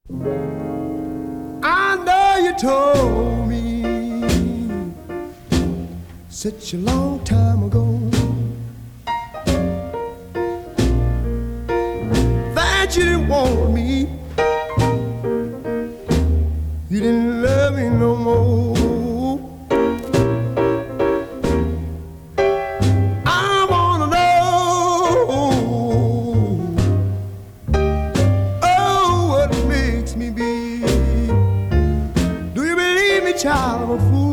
I know you told me such a long time ago that you didn't want me, you didn't love me no more. I wanna know, oh, what makes me be. Do you believe me, child, I'm a fool?